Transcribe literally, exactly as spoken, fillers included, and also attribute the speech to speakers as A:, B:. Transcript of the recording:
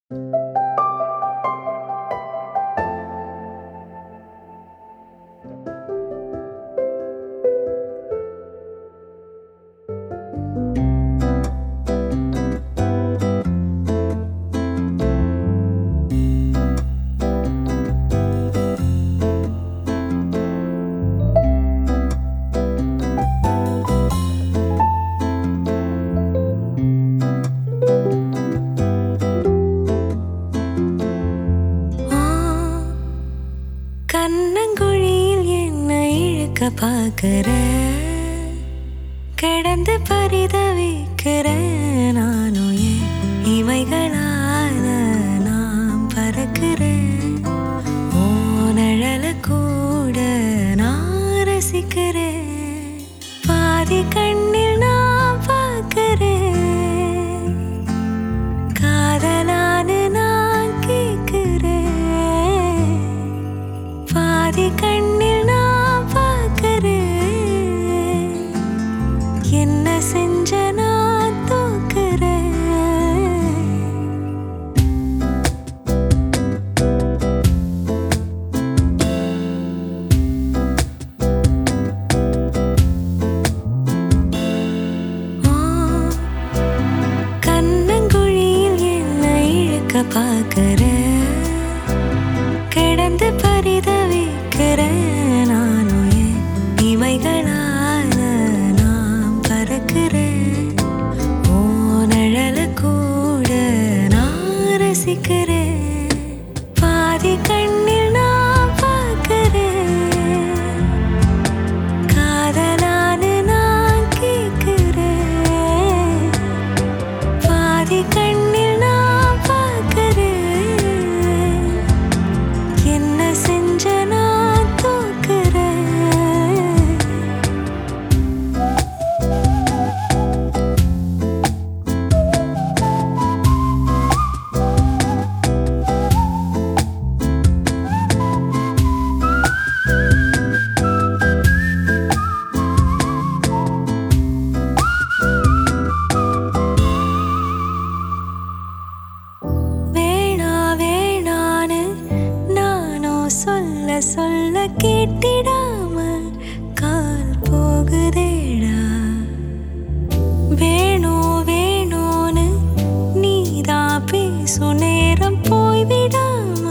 A: கண்ணங்குழியில் என்னை இழுக்க பார்க்கிற, கிடந்து பரிதவிக்கிற நானும் என் இமைகளால நாம் பறக்கிறேன். ஓ நிழல கூட நான் ரசிக்கிறேன். பாதி கண்ணில் நான் பார்க்கிறேன். காதலான்னு நான் கேட்கிறேன். பாதி கண்ணில் நான் பார்க்கிறேன். என்ன செஞ்ச நான் தூக்குறேன். ஓ கண்ணங்குழியில் என்னை இழுக்க பார்க்கிறேன். கிடந்து பரிதவிக்கிறேன் நானும் என் இமைகளால நாம் பறக்கிறேன். ஓ நிழல கூட நான் ரசிக்கிறேன். பாதி கண்ணில் நான் பார்க்கிறேன். காதலான்னு நான் கேட்கிறேன். பாதி கண்ணில் நான் பார்க்கிறேன். என்ன செஞ்ச நான் தூக்குறேன். வேணா வேணான்னு நானோ சொல்ல சொல்ல கேட்டிடாம கால் போகுதேடா. வேணும் வேணும்னு நீதான் பேசும் நேரம் போய் விடாம